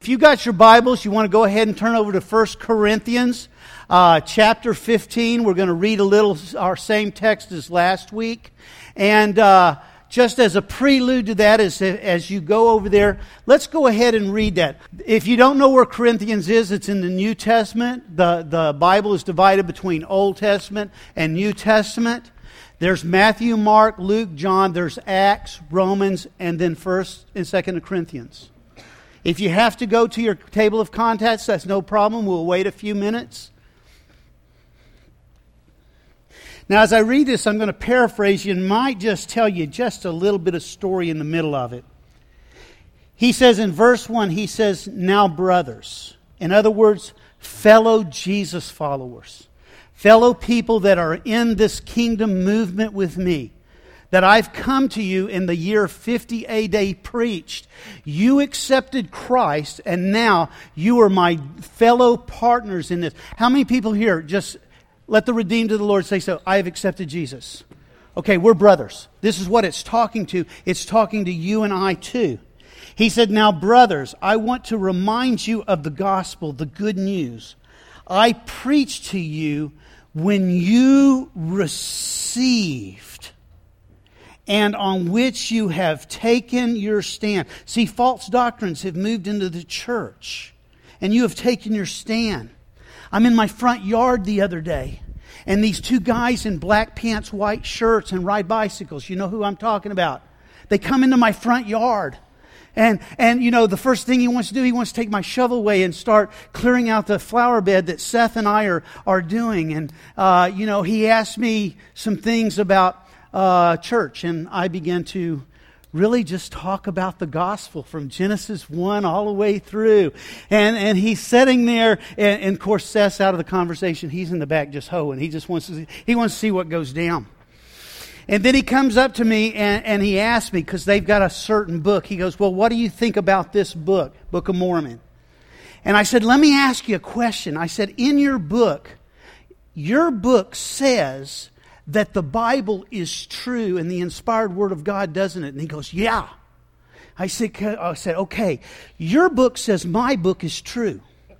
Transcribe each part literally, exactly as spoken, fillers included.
If you got your Bibles, you want to go ahead and turn over to First Corinthians uh, chapter fifteen. We're going to read a little, our same text as last week. And uh, just as a prelude to that, as, as you go over there, let's go ahead and read that. If you don't know where Corinthians is, it's in the New Testament. The, the Bible is divided between Old Testament and New Testament. There's Matthew, Mark, Luke, John. There's Acts, Romans, and then First and Second Corinthians. If you have to go to your table of contents, that's no problem. We'll wait a few minutes. Now, as I read this, I'm going to paraphrase you and might just tell you just a little bit of story in the middle of it. He says in verse one, he says, "Now brothers," in other words, fellow Jesus followers, fellow people that are in this kingdom movement with me, that I've come to you in the year fifty A D preached. You accepted Christ, and now you are my fellow partners in this. How many people here, just let the redeemed of the Lord say so, I have accepted Jesus. Okay, we're brothers. This is what it's talking to. It's talking to you and I too. He said, "Now brothers, I want to remind you of the gospel, the good news. I preached to you when you received, and on which you have taken your stand." See, false doctrines have moved into the church, and you have taken your stand. I'm in my front yard the other day, and these two guys in black pants, white shirts, and ride bicycles. You know who I'm talking about. They come into my front yard. And, and you know, the first thing he wants to do, he wants to take my shovel away and start clearing out the flower bed that Seth and I are, are doing. And, uh, you know, he asked me some things about Uh, church, and I began to really just talk about the gospel from Genesis one all the way through. And and he's sitting there, and, and of course Seth's out of the conversation. He's in the back just hoeing. He just wants to see, he wants to see what goes down. And then he comes up to me and, and he asks me, because they've got a certain book. He goes, "Well, what do you think about this book, Book of Mormon?" And I said, "Let me ask you a question." I said, "In your book, your book says that the Bible is true and the inspired Word of God, doesn't it?" And he goes, "Yeah." I said, I said, "Okay, your book says my book is true.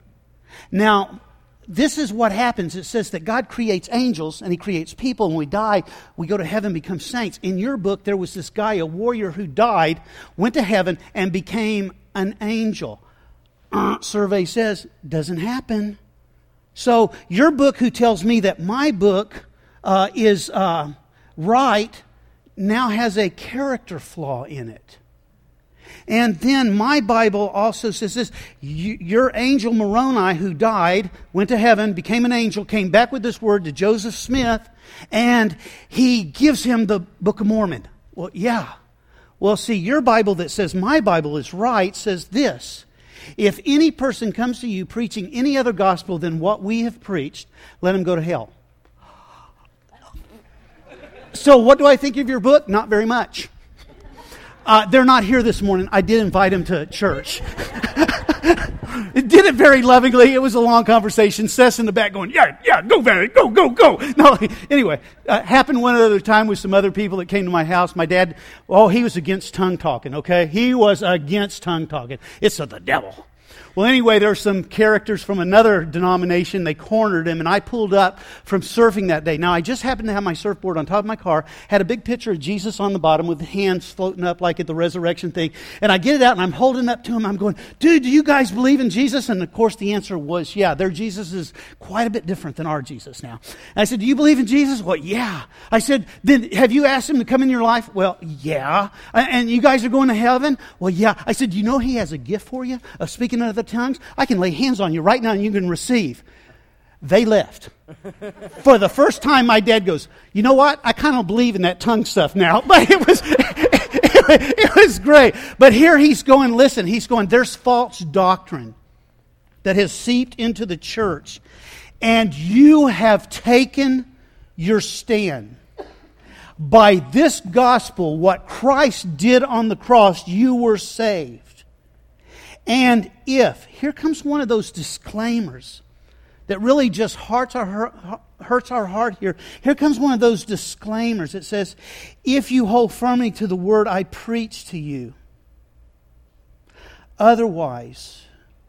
Now, this is what happens. It says that God creates angels and He creates people. When we die, we go to heaven, become saints. In your book, there was this guy, a warrior who died, went to heaven, and became an angel. Uh, survey says, doesn't happen. So, your book who tells me that my book Uh, is uh, right, now has a character flaw in it. And then my Bible also says this, you, your angel Moroni who died, went to heaven, became an angel, came back with this word to Joseph Smith, and he gives him the Book of Mormon. Well, yeah. Well, see, your Bible that says my Bible is right says this: if any person comes to you preaching any other gospel than what we have preached, let him go to hell. So what do I think of your book? Not very much. Uh, they're not here this morning. I did invite them to church. It did it very lovingly. It was a long conversation. Seth's in the back going, yeah, yeah, go, Barry, go, go, go. No, anyway, uh, happened one other time with some other people that came to my house. My dad, oh, he was against tongue talking, okay? He was against tongue talking. It's of the devil. Well, anyway, there were some characters from another denomination. They cornered him, and I pulled up from surfing that day. Now, I just happened to have my surfboard on top of my car, had a big picture of Jesus on the bottom with the hands floating up like at the resurrection thing. And I get it out, and I'm holding it up to him. I'm going, dude, do you guys believe in Jesus? And, of course, the answer was, yeah, their Jesus is quite a bit different than our Jesus now. And I said, do you believe in Jesus? Well, yeah. I said, then have you asked him to come in your life? Well, yeah. And you guys are going to heaven? Well, yeah. I said, do you know he has a gift for you of speaking in other tongues? I can lay hands on you right now and you can receive. They left. For the first time, my dad goes, you know what? I kind of believe in that tongue stuff now. But it was, it, it was great. But here he's going, listen, he's going, there's false doctrine that has seeped into the church. And you have taken your stand. By this gospel, what Christ did on the cross, you were saved. And if, here comes one of those disclaimers that really just hurts our, hurts our heart here. Here comes one of those disclaimers. It says, if you hold firmly to the word I preach to you, otherwise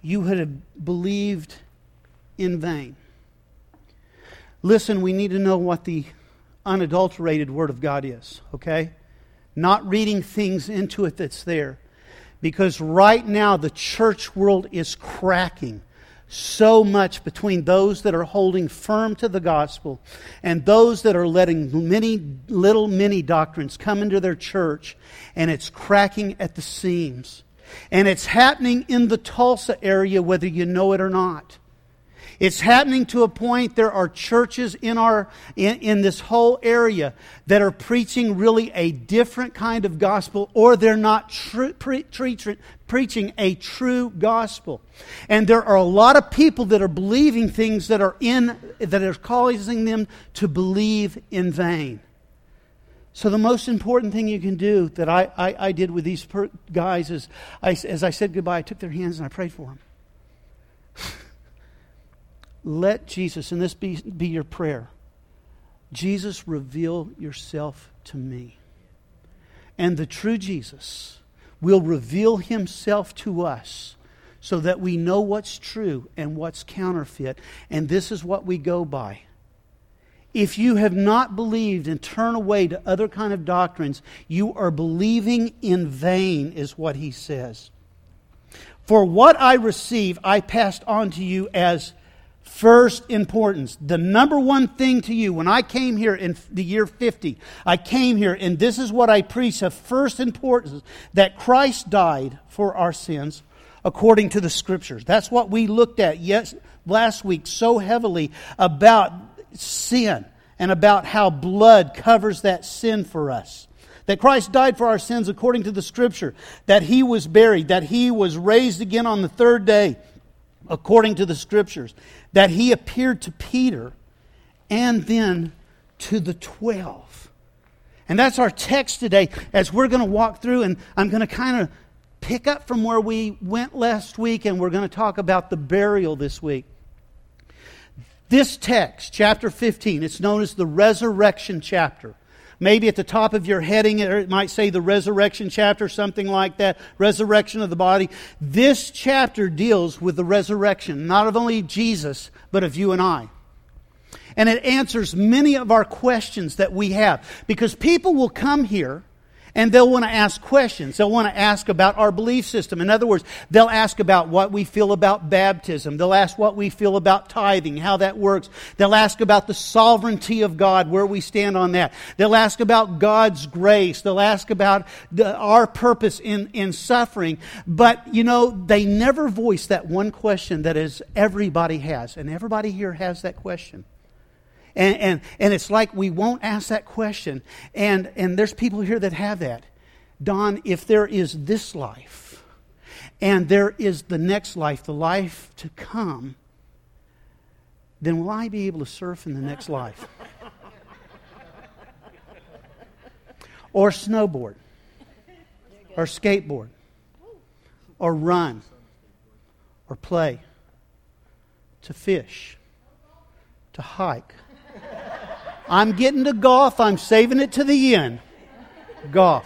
you would have believed in vain. Listen, we need to know what the unadulterated Word of God is, okay? Not reading things into it that's there. Because right now the church world is cracking so much between those that are holding firm to the gospel and those that are letting many little mini doctrines come into their church, and it's cracking at the seams. And it's happening in the Tulsa area whether you know it or not. It's happening to a point there are churches in our in, in this whole area that are preaching really a different kind of gospel, or they're not tr- pre- tre- tre- preaching a true gospel. And there are a lot of people that are believing things that are in that are causing them to believe in vain. So the most important thing you can do that I, I, I did with these per- guys is, I, as I said goodbye, I took their hands and I prayed for them. Let Jesus, and this be, be your prayer, Jesus, reveal yourself to me. And the true Jesus will reveal Himself to us so that we know what's true and what's counterfeit. And this is what we go by. If you have not believed and turn away to other kind of doctrines, you are believing in vain, is what He says. For what I received, I passed on to you as first importance. The number one thing to you, when I came here in the year fifty, I came here and this is what I preached of first importance, that Christ died for our sins according to the Scriptures. That's what we looked at yes last week so heavily about sin and about how blood covers that sin for us. That Christ died for our sins according to the Scripture, that He was buried, that He was raised again on the third day according to the Scriptures, that He appeared to Peter and then to the twelve. And that's our text today as we're going to walk through, and I'm going to kind of pick up from where we went last week, and we're going to talk about the burial this week. This text, chapter fifteen, it's known as the resurrection chapter. Maybe at the top of your heading, it might say the resurrection chapter, something like that. Resurrection of the body. This chapter deals with the resurrection, not of only Jesus, but of you and I. And it answers many of our questions that we have. Because people will come here and they'll want to ask questions. They'll want to ask about our belief system. In other words, they'll ask about what we feel about baptism. They'll ask what we feel about tithing, how that works. They'll ask about the sovereignty of God, where we stand on that. They'll ask about God's grace. They'll ask about the, our purpose in, in suffering. But, you know, they never voice that one question that is everybody has. And everybody here has that question. And, and and it's like we won't ask that question. And, and there's people here that have that. Don, if there is this life, and there is the next life, the life to come, then will I be able to surf in the next life? Or snowboard? Or skateboard? Or run? Or play? To fish? To hike? I'm getting to golf. I'm saving it to the end. Golf.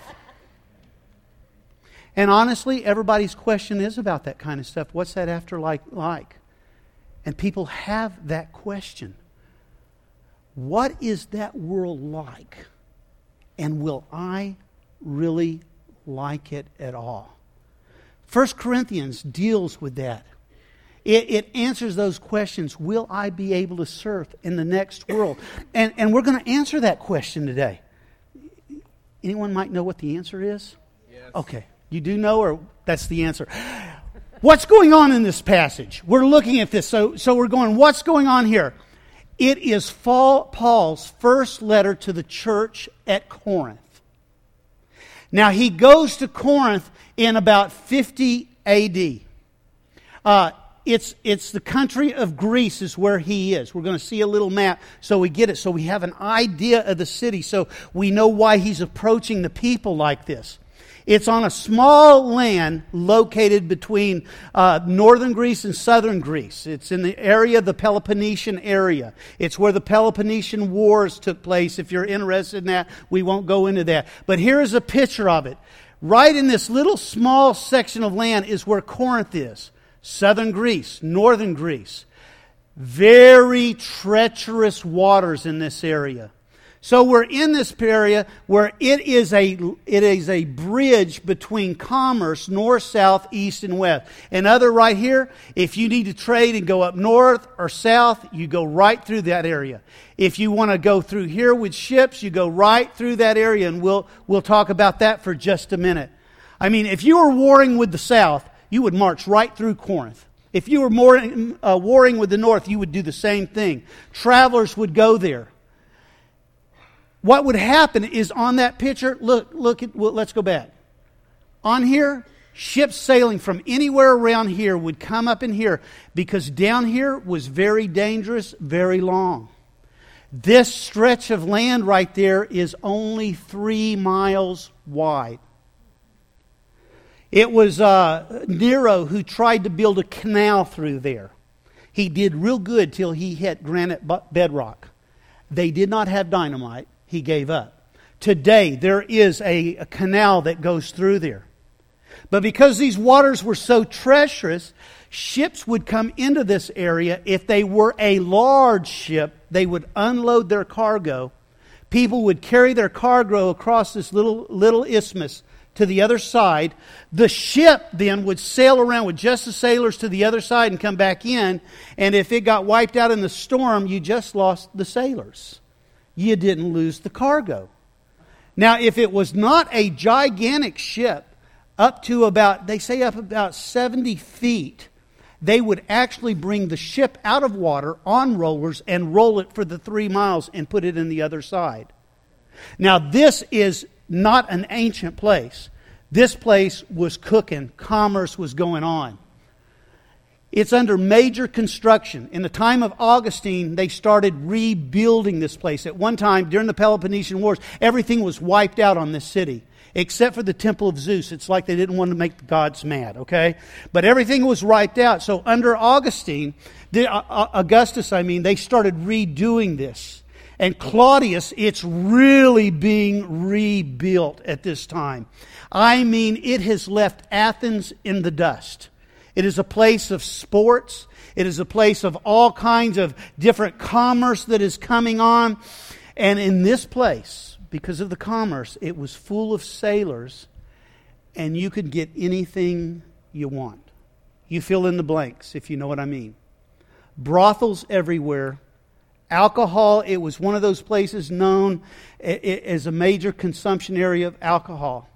And honestly, everybody's question is about that kind of stuff. What's that afterlife like? And people have that question. What is that world like? And will I really like it at all? First Corinthians deals with that. It, it answers those questions. Will I be able to surf in the next world? And, and we're going to answer that question today. Anyone might know what the answer is? Yes. Okay. You do know, or that's the answer? What's going on in this passage? We're looking at this. So, so we're going, what's going on here? It is Paul's first letter to the church at Corinth. Now, he goes to Corinth in about fifty A D. Uh, It's it's the country of Greece is where he is. We're going to see a little map so we get it, so we have an idea of the city, so we know why he's approaching the people like this. It's on a small land located between uh, northern Greece and southern Greece. It's in the area, the Peloponnesian area. It's where the Peloponnesian Wars took place. If you're interested in that, we won't go into that. But here is a picture of it. Right in this little small section of land is where Corinth is. southern Greece, northern Greece. Very treacherous waters in this area. So we're in this area where it is a it is a bridge between commerce, north, south, east, and west. And other right here, if you need to trade and go up north or south, you go right through that area. If you want to go through here with ships, you go right through that area, and we'll we'll talk about that for just a minute. I mean, if you were warring with the south, you would march right through Corinth. If you were more, uh, warring with the north, you would do the same thing. Travelers would go there. What would happen is on that picture, look, look at, well, let's go back. On here, ships sailing from anywhere around here would come up in here because down here was very dangerous, very long. This stretch of land right there is only three miles wide. It was uh, Nero who tried to build a canal through there. He did real good till he hit granite bedrock. They did not have dynamite. He gave up. Today, there is a, a canal that goes through there. But because these waters were so treacherous, ships would come into this area. If they were a large ship, they would unload their cargo. People would carry their cargo across this little, little isthmus to the other side. The ship then would sail around with just the sailors to the other side and come back in. And if it got wiped out in the storm, you just lost the sailors. You didn't lose the cargo. Now, if it was not a gigantic ship, up to about, they say up about seventy feet, they would actually bring the ship out of water on rollers and roll it for the three miles and put it in the other side. Now, this is not an ancient place. This place was cooking. Commerce was going on. It's under major construction. In the time of Augustine, they started rebuilding this place. At one time, during the Peloponnesian Wars, everything was wiped out on this city, except for the Temple of Zeus. It's like they didn't want to make the gods mad, okay? But everything was wiped out. So under Augustine, the, uh, Augustus, I mean, they started redoing this. And Claudius, it's really being rebuilt at this time. I mean, it has left Athens in the dust. It is a place of sports. It is a place of all kinds of different commerce that is coming on. And in this place, because of the commerce, it was full of sailors, and you could get anything you want. You fill in the blanks, if you know what I mean. Brothels everywhere. Alcohol, it was one of those places known as a major consumption area of alcohol.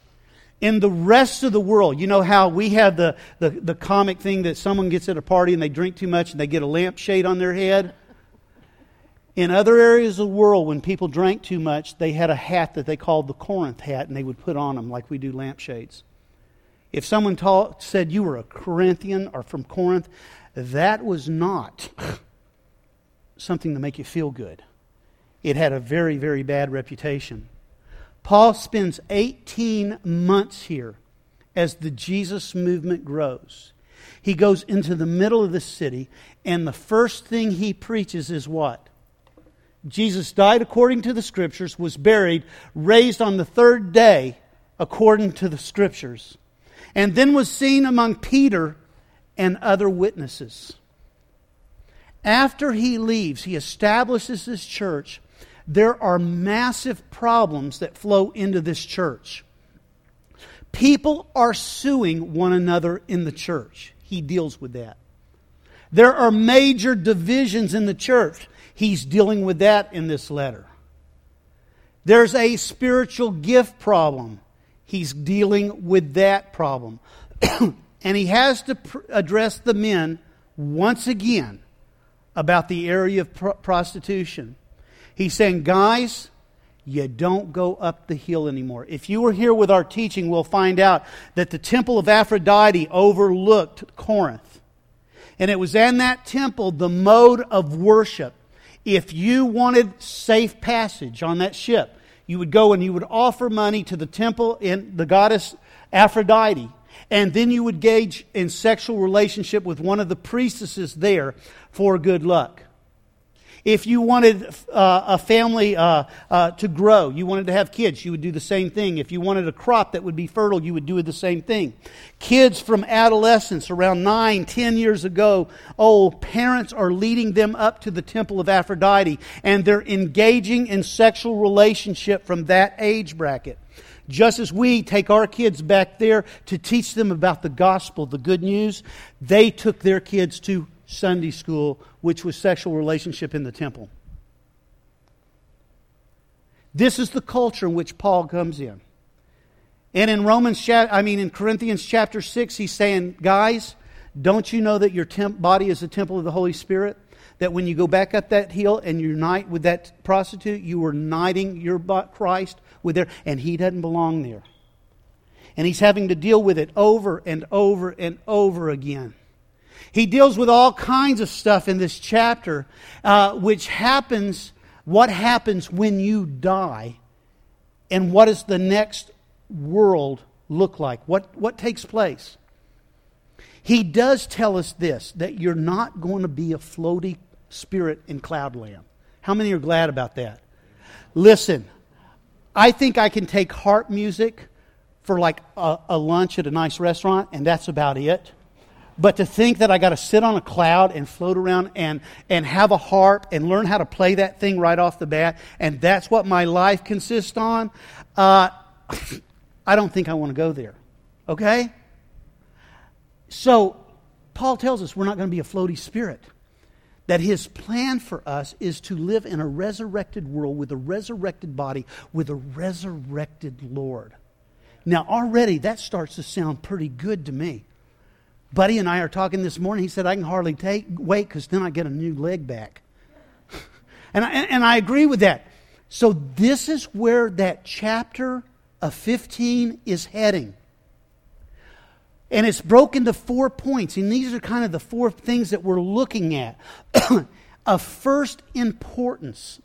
In the rest of the world, you know how we have the, the, the comic thing that someone gets at a party and they drink too much and they get a lampshade on their head? In other areas of the world, when people drank too much, they had a hat that they called the Corinth hat, and they would put on them like we do lampshades. If someone taught, said you were a Corinthian or from Corinth, that was not something to make you feel good. It had a very, very bad reputation. Paul spends eighteen months here as the Jesus movement grows. He goes into the middle of the city, and the first thing he preaches is what? Jesus died according to the Scriptures, was buried, raised on the third day according to the Scriptures, and then was seen among Peter and other witnesses. After he leaves, he establishes this church. There are massive problems that flow into this church. People are suing one another in the church. He deals with that. There are major divisions in the church. He's dealing with that in this letter. There's a spiritual gift problem. He's dealing with that problem. And he has to pr- address the men once again about the area of pr- prostitution. He's saying, guys, you don't go up the hill anymore. If you were here with our teaching, we'll find out that the temple of Aphrodite overlooked Corinth. And it was in that temple the mode of worship. If you wanted safe passage on that ship, you would go and you would offer money to the temple in the goddess Aphrodite. And then you would engage in sexual relationship with one of the priestesses there for good luck. If you wanted uh, a family uh, uh, to grow, you wanted to have kids, you would do the same thing. If you wanted a crop that would be fertile, you would do the same thing. Kids from adolescence, around nine, ten years ago, oh, parents are leading them up to the temple of Aphrodite, and they're engaging in sexual relationship from that age bracket. Just as we take our kids back there to teach them about the gospel, the good news, they took their kids to Sunday school, which was sexual relationship in the temple. This is the culture in which Paul comes in. And in Romans, I mean in Corinthians chapter six, he's saying, guys, don't you know that your temp- body is a temple of the Holy Spirit? That when you go back up that hill and unite with that prostitute, you are uniting your Christ with there, and he doesn't belong there. And he's having to deal with it over and over and over again. He deals with all kinds of stuff in this chapter, uh, which happens, what happens when you die, and what does the next world look like? What, what takes place? He does tell us this, that you're not going to be a floaty spirit in cloudland. How many are glad about that? Listen, I think I can take harp music for like a, a lunch at a nice restaurant, and that's about it. But to think that I got to sit on a cloud and float around and, and have a harp and learn how to play that thing right off the bat, and that's what my life consists on, uh, I don't think I want to go there. Okay? So, Paul tells us we're not going to be a floaty spirit. That his plan for us is to live in a resurrected world with a resurrected body, with a resurrected Lord. Now, already that starts to sound pretty good to me. Buddy and I are talking this morning. He said, I can hardly take wait because then I get a new leg back. and, I, and I agree with that. So this is where that chapter of fifteen is heading. And it's broken to four points. And these are kind of the four things that we're looking at. Of first importance,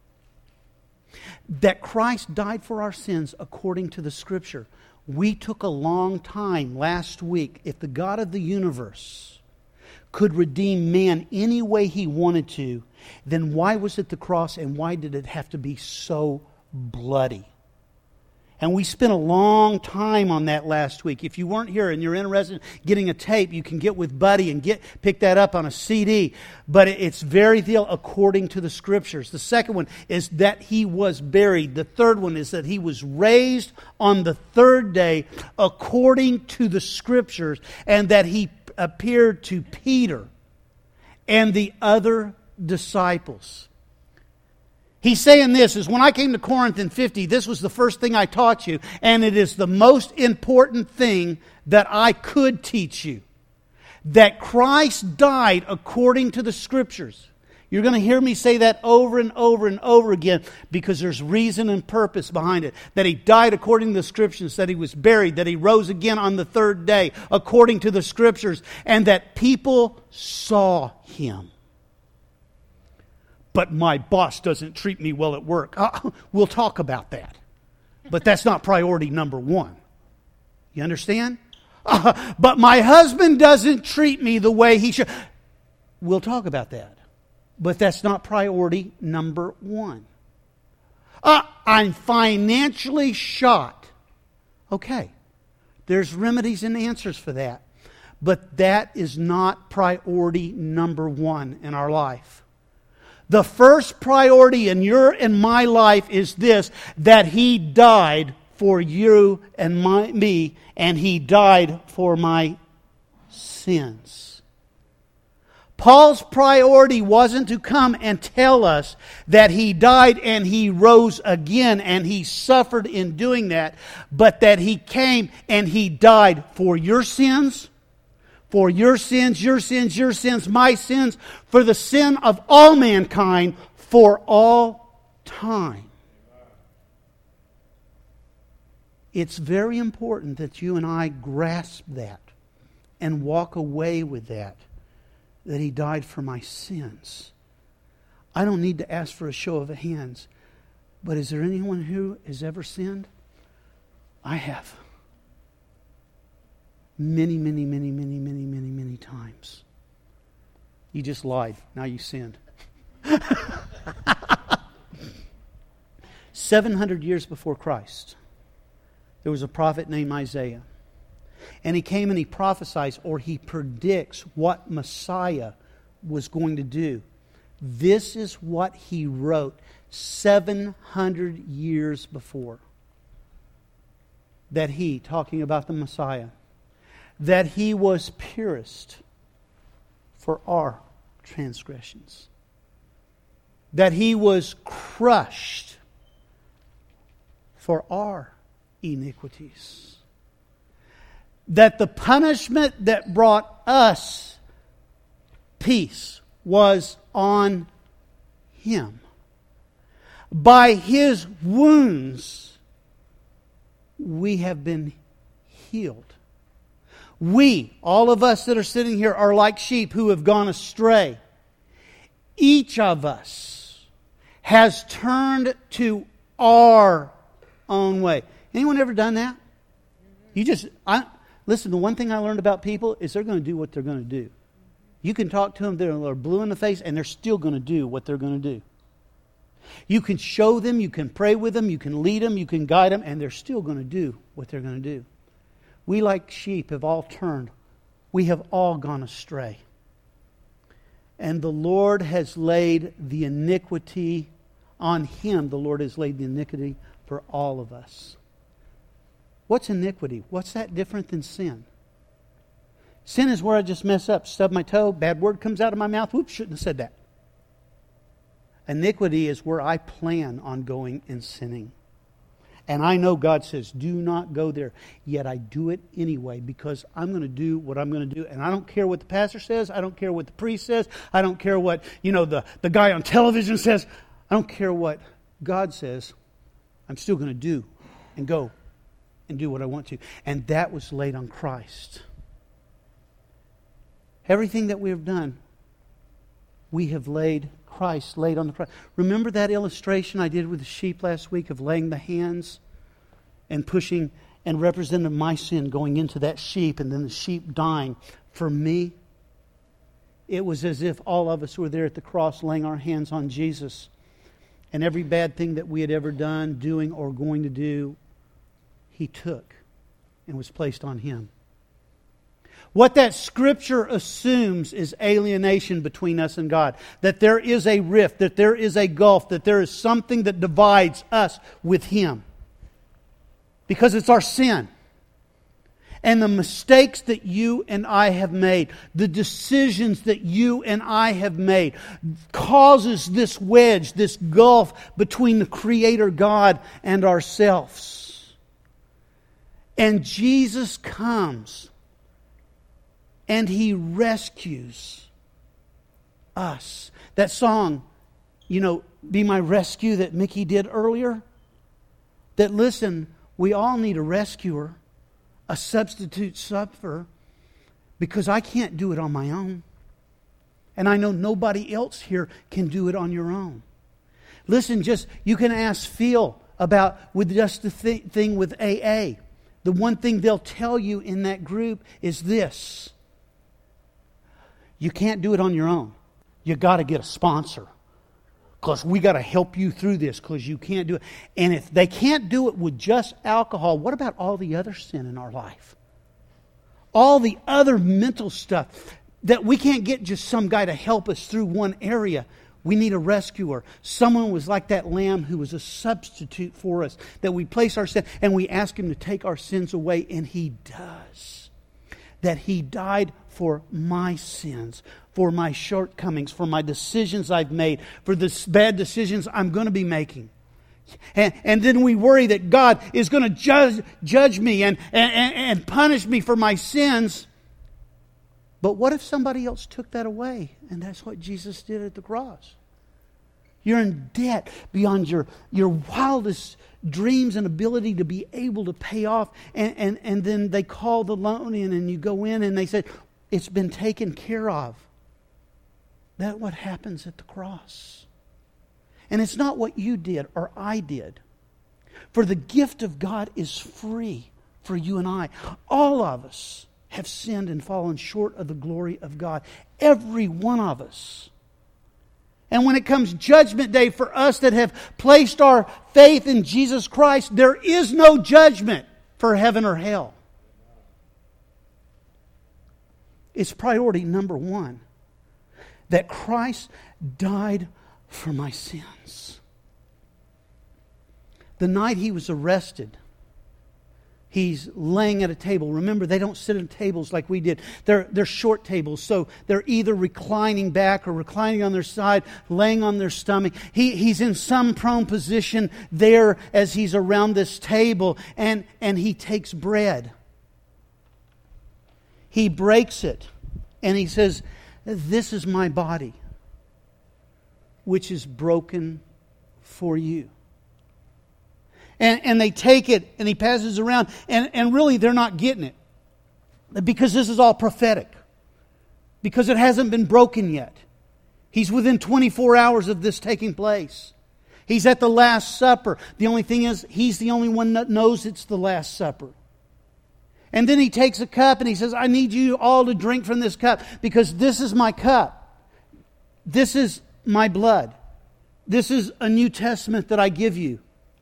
that Christ died for our sins according to the Scripture. We took a long time last week. If the God of the universe could redeem man any way He wanted to, then why was it the cross, and why did it have to be so bloody? And we spent a long time on that last week. If you weren't here and you're interested in getting a tape, you can get with Buddy and get pick that up on a C D. But it's very real according to the Scriptures. The second one is that He was buried. The third one is that He was raised on the third day according to the Scriptures, and that He appeared to Peter and the other disciples. He's saying this, is when I came to Corinth in fifty, this was the first thing I taught you, and it is the most important thing that I could teach you. That Christ died according to the Scriptures. You're going to hear me say that over and over and over again because there's reason and purpose behind it. That He died according to the Scriptures, that He was buried, that He rose again on the third day according to the Scriptures, and that people saw Him. But my boss doesn't treat me well at work. Uh, we'll talk about that. But that's not priority number one. You understand? Uh, but my husband doesn't treat me the way he should. We'll talk about that. But that's not priority number one. Uh, I'm financially shot. Okay. There's remedies and answers for that. But that is not priority number one in our life. The first priority in your and my life is this, that He died for you and my, me, and He died for my sins. Paul's priority wasn't to come and tell us that He died and He rose again and He suffered in doing that, but that He came and He died for your sins, for your sins, your sins, your sins, my sins, for the sin of all mankind, for all time. It's very important that you and I grasp that and walk away with that, that He died for my sins. I don't need to ask for a show of hands, but is there anyone who has ever sinned? I have. Many, many, many, many, many, many, many times. You just lied. Now you sinned. seven hundred years before Christ, there was a prophet named Isaiah. And he came and he prophesies, or he predicts what Messiah was going to do. This is what he wrote seven hundred years before. That he, talking about the Messiah, that he was pierced for our transgressions. That he was crushed for our iniquities. That the punishment that brought us peace was on Him. By His wounds, we have been healed. We, all of us that are sitting here, are like sheep who have gone astray. Each of us has turned to our own way. Anyone ever done that? You just, I, listen, the one thing I learned about people is they're going to do what they're going to do. You can talk to them, they're blue in the face, and they're still going to do what they're going to do. You can show them, you can pray with them, you can lead them, you can guide them, and they're still going to do what they're going to do. We, like sheep, have all turned. We have all gone astray. And the Lord has laid the iniquity on Him. The Lord has laid the iniquity for all of us. What's iniquity? What's that different than sin? Sin is where I just mess up, stub my toe, bad word comes out of my mouth. Whoops, shouldn't have said that. Iniquity is where I plan on going and sinning. And I know God says, do not go there. Yet I do it anyway because I'm going to do what I'm going to do. And I don't care what the pastor says. I don't care what the priest says. I don't care what, you know, the, the guy on television says. I don't care what God says. I'm still going to do and go and do what I want to. And that was laid on Christ. Everything that we have done, we have laid Christ laid on the cross. Remember that illustration I did with the sheep last week of laying the hands and pushing and representing my sin going into that sheep and then the sheep dying for me? It was as if all of us were there at the cross laying our hands on Jesus. And every bad thing that we had ever done, doing, or going to do, He took and was placed on Him. What that Scripture assumes is alienation between us and God. That there is a rift, that there is a gulf, that there is something that divides us with Him. Because it's our sin. And the mistakes that you and I have made, the decisions that you and I have made, causes this wedge, this gulf between the Creator God and ourselves. And Jesus comes and He rescues us. That song, you know, Be My Rescue that Mickey did earlier. That, listen, we all need a rescuer, a substitute sufferer, because I can't do it on my own. And I know nobody else here can do it on your own. Listen, just, you can ask Phil about, with just the th- thing with A A. The one thing they'll tell you in that group is this. You can't do it on your own. You got to get a sponsor. Because we got to help you through this because you can't do it. And if they can't do it with just alcohol, what about all the other sin in our life? All the other mental stuff that we can't get just some guy to help us through one area. We need a rescuer. Someone was like that lamb who was a substitute for us. That we place our sin and we ask Him to take our sins away, and He does. That He died for my sins, for my shortcomings, for my decisions I've made, for the bad decisions I'm going to be making. And, and then we worry that God is going to judge, judge me and, and, and punish me for my sins. But what if somebody else took that away? And that's what Jesus did at the cross. You're in debt beyond your, your wildest dreams and ability to be able to pay off. And, and, and then they call the loan in and you go in and they say, it's been taken care of. That's what happens at the cross. And it's not what you did or I did. For the gift of God is free for you and I. All of us have sinned and fallen short of the glory of God. Every one of us. And when it comes judgment day for us that have placed our faith in Jesus Christ, there is no judgment for heaven or hell. It's priority number one, that Christ died for my sins. The night He was arrested, He's laying at a table. Remember, they don't sit at tables like we did. They're, they're short tables, so they're either reclining back or reclining on their side, laying on their stomach. He, he's in some prone position there as He's around this table, and, and He takes bread. He breaks it, and He says, "This is my body, which is broken for you." And, and they take it, and He passes around, and, and really they're not getting it. Because this is all prophetic. Because it hasn't been broken yet. He's within twenty-four hours of this taking place. He's at the Last Supper. The only thing is, He's the only one that knows it's the Last Supper. And then He takes a cup and He says, "I need you all to drink from this cup, because this is my cup. This is my blood. This is a New Testament that I give you."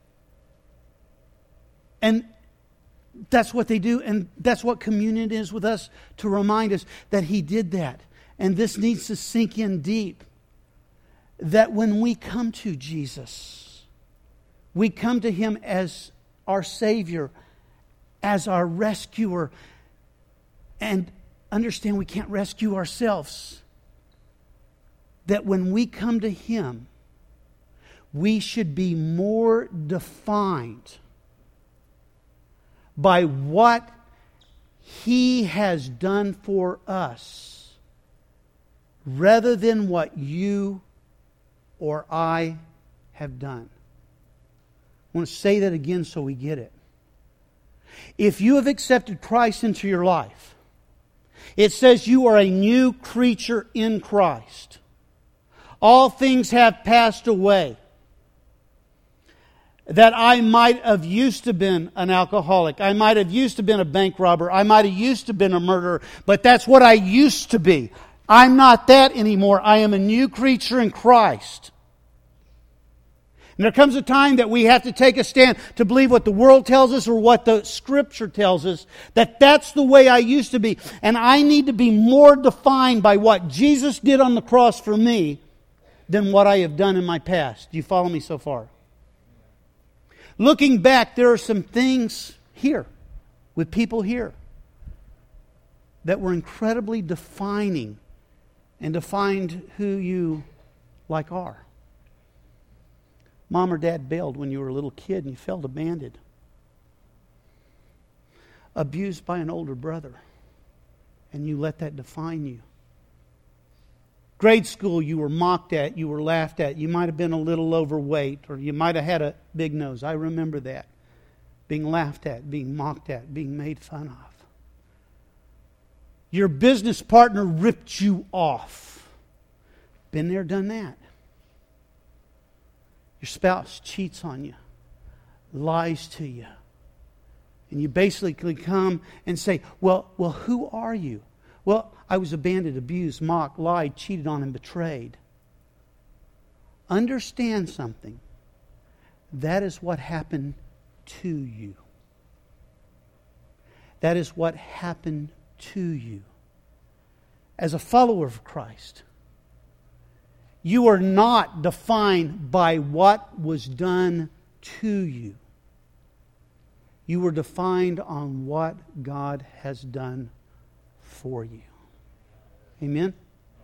And that's what they do, and that's what communion is with us, to remind us that He did that. And this needs to sink in deep, that when we come to Jesus, we come to Him as our Savior, as our rescuer, and understand we can't rescue ourselves. That when we come to Him, we should be more defined by what He has done for us, rather than what you or I have done. I want to say that again so we get it. If you have accepted Christ into your life, it says you are a new creature in Christ. All things have passed away. That I might have used to been an alcoholic. I might have used to been a bank robber. I might have used to been a murderer. But that's what I used to be. I'm not that anymore. I am a new creature in Christ. And there comes a time that we have to take a stand to believe what the world tells us or what the Scripture tells us. That that's the way I used to be. And I need to be more defined by what Jesus did on the cross for me than what I have done in my past. Do you follow me so far? Looking back, there are some things here, with people here, that were incredibly defining and defined who you like are. Mom or Dad bailed when you were a little kid and you felt abandoned. Abused by an older brother, and you let that define you. Grade school, you were mocked at, you were laughed at. You might have been a little overweight, or you might have had a big nose. I remember that. Being laughed at, being mocked at, being made fun of. Your business partner ripped you off. Been there, done that. Your spouse cheats on you, lies to you. And you basically come and say, well, well, who are you? Well, I was abandoned, abused, mocked, lied, cheated on, and betrayed. Understand something. That is what happened to you. That is what happened to you. As a follower of Christ, you are not defined by what was done to you. You were defined on what God has done for you. Amen?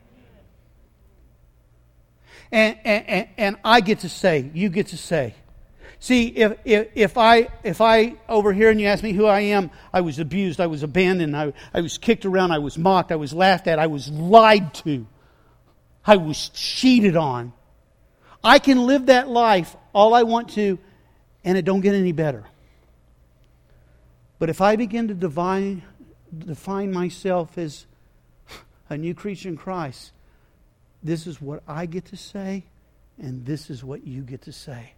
And, and, and I get to say, you get to say. See, if, if, if I if I over here and you ask me who I am, I was abused, I was abandoned, I, I was kicked around, I was mocked, I was laughed at, I was lied to, I was cheated on. I can live that life all I want to, and it don't get any better. But if I begin to divine, define myself as a new creature in Christ, this is what I get to say, and this is what you get to say.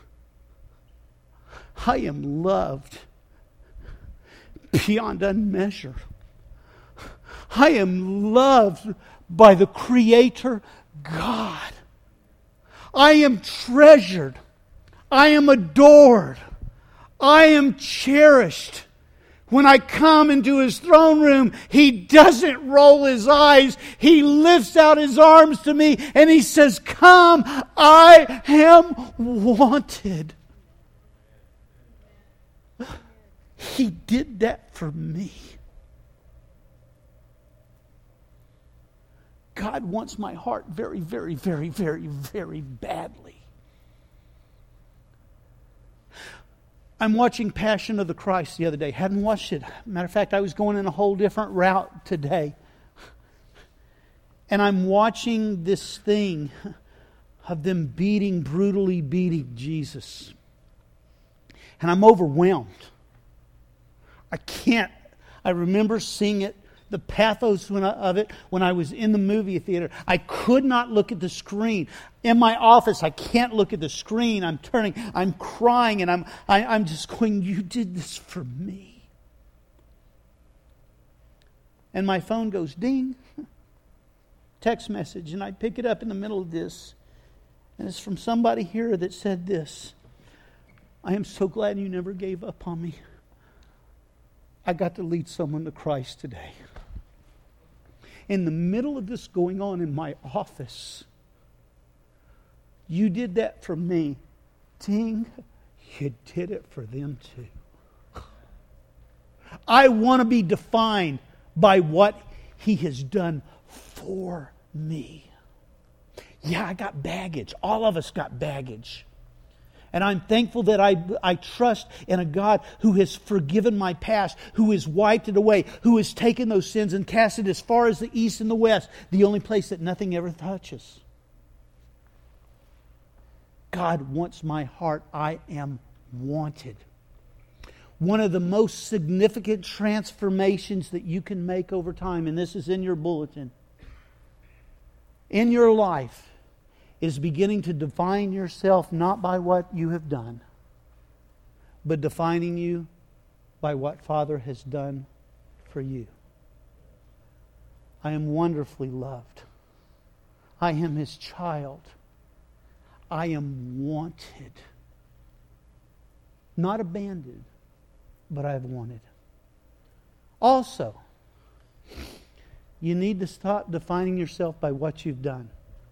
I am loved beyond measure. I am loved by the Creator God. I am treasured. I am adored. I am cherished. When I come into His throne room, He doesn't roll His eyes. He lifts out His arms to me and He says, "Come, I am wanted." He did that for me. God wants my heart very, very, very, very, very badly. I'm watching Passion of the Christ the other day. Hadn't watched it. Matter of fact, I was going in a whole different route today. And I'm watching this thing of them beating, brutally beating Jesus. And I'm overwhelmed. I can't. I remember seeing it, the pathos of it, when I was in the movie theater. I could not look at the screen. In my office, I can't look at the screen. I'm turning, I'm crying, and I'm, I, I'm just going, "You did this for me." And my phone goes ding. Text message, and I pick it up in the middle of this. And it's from somebody here that said this: "I am so glad you never gave up on me. I got to lead someone to Christ today." In the middle of this going on in my office, "You did that for me." Ting, you did it for them too. I want to be defined by what He has done for me. Yeah, I got baggage. All of us got baggage. And I'm thankful that I, I trust in a God who has forgiven my past, who has wiped it away, who has taken those sins and cast it as far as the east and the west, the only place that nothing ever touches. God wants my heart. I am wanted. One of the most significant transformations that you can make over time, and this is in your bulletin, in your life, is beginning to define yourself not by what you have done, but defining you by what Father has done for you. I am wonderfully loved. I am His child. I am wanted. Not abandoned, but I have wanted. Also, you need to stop defining yourself by what you've done.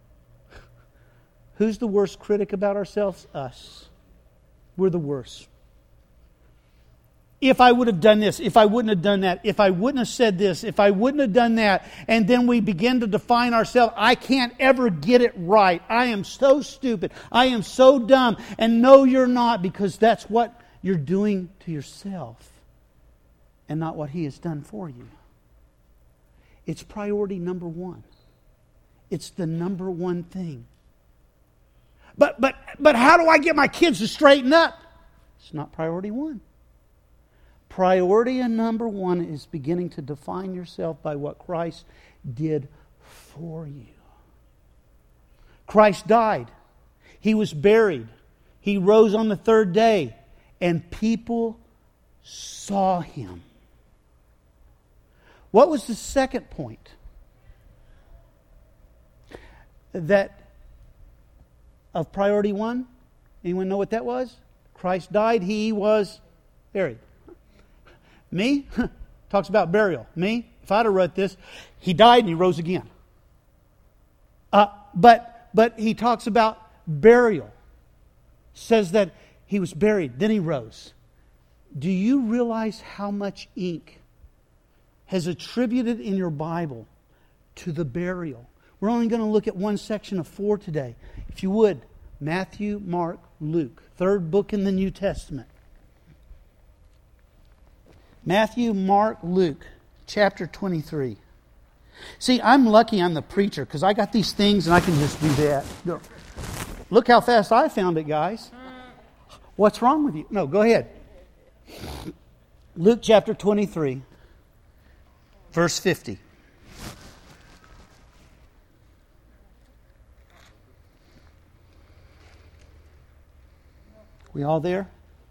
Who's the worst critic about ourselves? Us. We're the worst. If I would have done this, if I wouldn't have done that, if I wouldn't have said this, if I wouldn't have done that, and then we begin to define ourselves, I can't ever get it right. I am so stupid. I am so dumb. And no, you're not, because that's what you're doing to yourself and not what He has done for you. It's priority number one. It's the number one thing. But but but how do I get my kids to straighten up? It's not priority one. Priority number one is beginning to define yourself by what Christ did for you. Christ died. He was buried. He rose on the third day. And people saw Him. What was the second point? That of priority one? Anyone know what that was? Christ died. He was buried. Me? Talks about burial. Me? If I'd have wrote this, He died and He rose again. Uh, but but He talks about burial. Says that He was buried, then He rose. Do you realize how much ink has attributed in your Bible to the burial? We're only going to look at one section of four today. If you would, Matthew, Mark, Luke. Third book in the New Testament. Matthew, Mark, Luke, chapter twenty-three. See, I'm lucky I'm the preacher because I got these things and I can just do that. Look how fast I found it, guys. What's wrong with you? No, go ahead. Luke chapter twenty-three, verse fifty. We all there?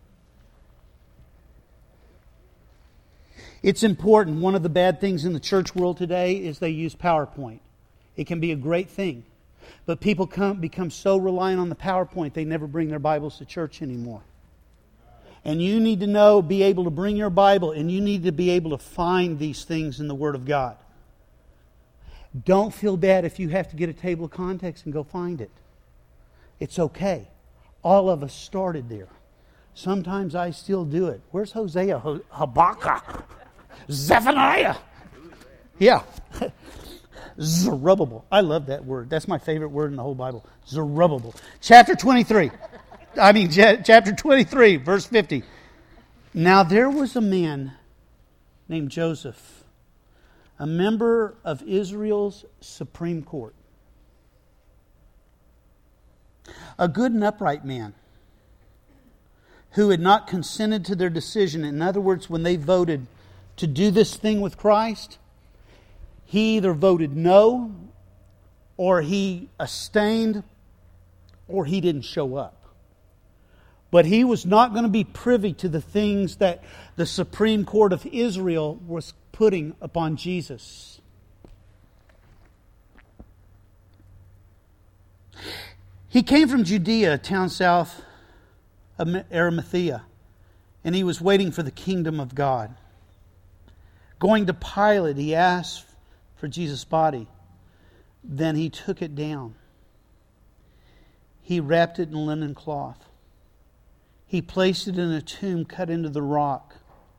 It's important. One of the bad things in the church world today is they use PowerPoint. It can be a great thing. But people come, become so reliant on the PowerPoint, they never bring their Bibles to church anymore. And you need to know, be able to bring your Bible, and you need to be able to find these things in the Word of God. Don't feel bad if you have to get a table of contents and go find it. It's okay. All of us started there. Sometimes I still do it. Where's Hosea? Habakkuk? Zephaniah? Yeah. Zerubbabel. I love that word. That's my favorite word in the whole Bible. Zerubbabel. Chapter twenty-three. I mean, chapter twenty-three, verse fifty. Now there was a man named Joseph, a member of Israel's Supreme Court. A good and upright man who had not consented to their decision. In other words, when they voted to do this thing with Christ, he either voted no, or he abstained, or he didn't show up. But he was not going to be privy to the things that the Supreme Court of Israel was putting upon Jesus. He came from Judea, a town south of Arimathea, and he was waiting for the kingdom of God. Going to Pilate, he asked for Jesus' body. Then he took it down. He wrapped it in linen cloth. He placed it in a tomb cut into the rock,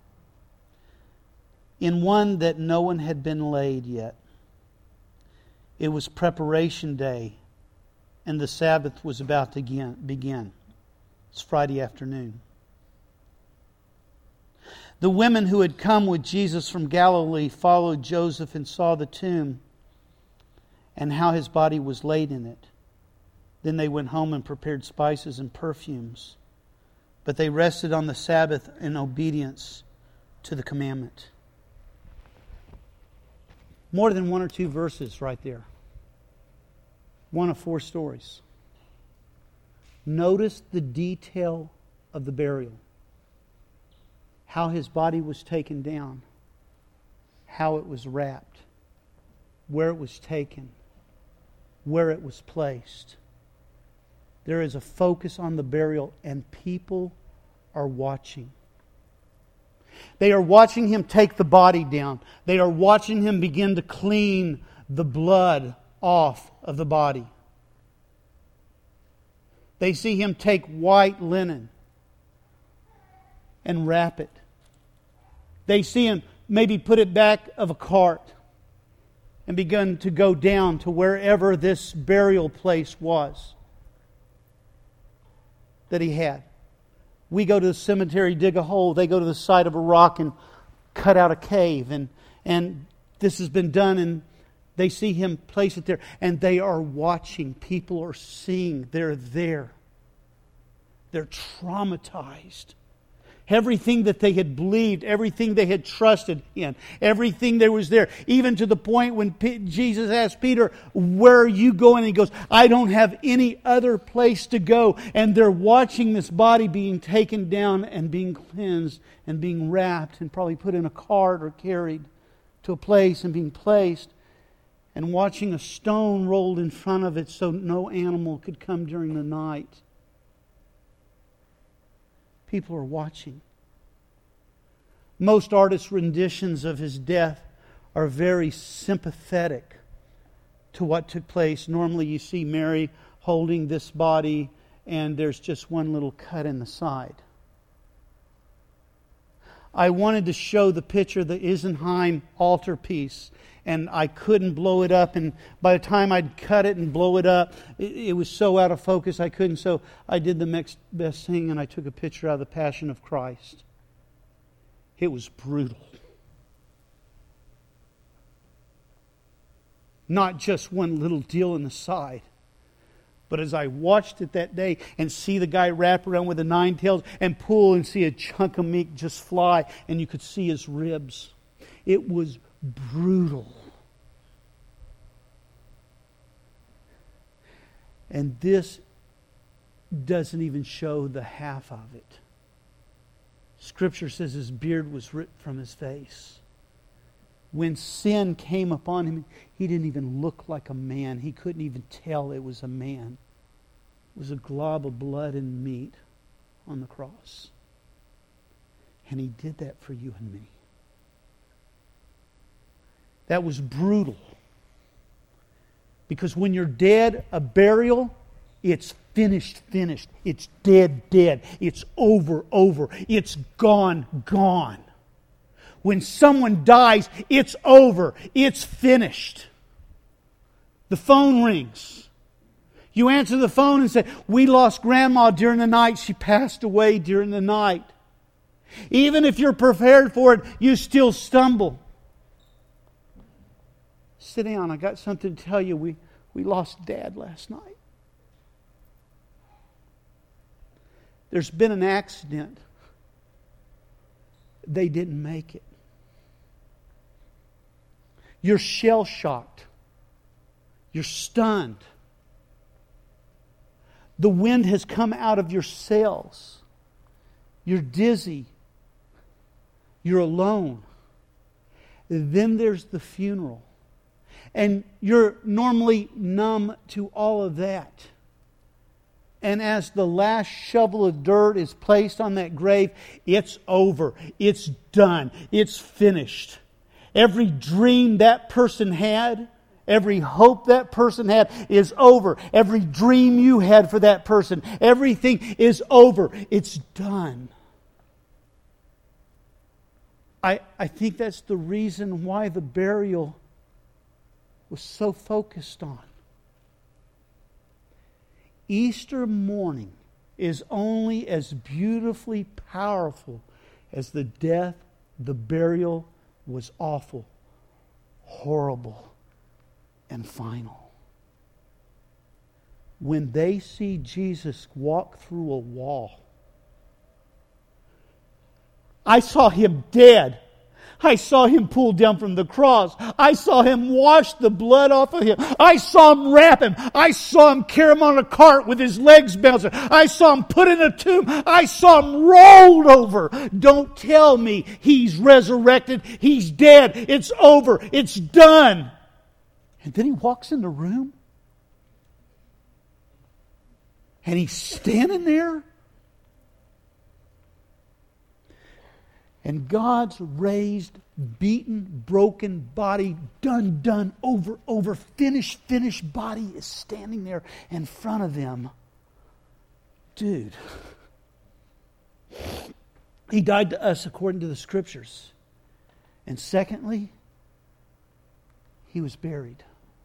in one that no one had been laid yet. It was preparation day, and the Sabbath was about to begin. It's Friday afternoon. The women who had come with Jesus from Galilee followed Joseph and saw the tomb and how his body was laid in it. Then they went home and prepared spices and perfumes. But they rested on the Sabbath in obedience to the commandment. More than one or two verses right there. One of four stories. Notice the detail of the burial. How his body was taken down. How it was wrapped. Where it was taken. Where it was placed. There is a focus on the burial, and people are watching. They are watching him take the body down. They are watching him begin to clean the blood off of the body. They see him take white linen and wrap it. They see him maybe put it back of a cart and begin to go down to wherever this burial place was that he had. We go to the cemetery, dig a hole. They go to the side of a rock and cut out a cave. And, and this has been done, and they see him place it there. And they are watching. People are seeing. They're there. They're traumatized. Everything that they had believed, everything they had trusted in, everything that was there. Even to the point when P- Jesus asked Peter, "Where are you going?" And he goes, "I don't have any other place to go." And they're watching this body being taken down and being cleansed and being wrapped and probably put in a cart or carried to a place and being placed. And watching a stone rolled in front of it so no animal could come during the night. People are watching. Most artists' renditions of his death are very sympathetic to what took place. Normally you see Mary holding this body and there's just one little cut in the side. I wanted to show the picture of the Isenheim altarpiece, and I couldn't blow it up, and by the time I'd cut it and blow it up, it, it was so out of focus I couldn't, so I did the next best thing, and I took a picture out of the Passion of Christ. It was brutal. Not just one little deal in the side. But as I watched it that day and see the guy wrap around with the nine tails and pull and see a chunk of meat just fly, and you could see his ribs. It was brutal. And this doesn't even show the half of it. Scripture says his beard was ripped from his face. When sin came upon him, he didn't even look like a man. He couldn't even tell it was a man. It was a glob of blood and meat on the cross. And He did that for you and me. That was brutal. Because when you're dead, a burial, it's finished, finished. It's dead, dead. It's over, over. It's gone, gone. When someone dies, it's over. It's finished. The phone rings. You answer the phone and say, we lost Grandma during the night. She passed away during the night. Even if you're prepared for it, you still stumble. Sit down. I got something to tell you. We, we lost Dad last night. There's been an accident. They didn't make it. You're shell-shocked. You're stunned. The wind has come out of your sails. You're dizzy. You're alone. Then there's the funeral. And you're normally numb to all of that. And as the last shovel of dirt is placed on that grave, it's over. It's done. It's finished. Every dream that person had, every hope that person had is over. Every dream you had for that person, everything is over. It's done. I, I think that's the reason why the burial was so focused on. Easter morning is only as beautifully powerful as the death, the burial was awful, horrible, and final. When they see Jesus walk through a wall, I saw Him dead. I saw Him pulled down from the cross. I saw Him wash the blood off of Him. I saw Him wrap Him. I saw Him carry Him on a cart with His legs bouncing. I saw Him put in a tomb. I saw Him rolled over. Don't tell me He's resurrected. He's dead. It's over. It's done. And then He walks in the room. And He's standing there. And God's raised, beaten, broken body, done, done, over, over, finished, finished body is standing there in front of them. Dude. He died to us according to the Scriptures. And secondly, He was buried.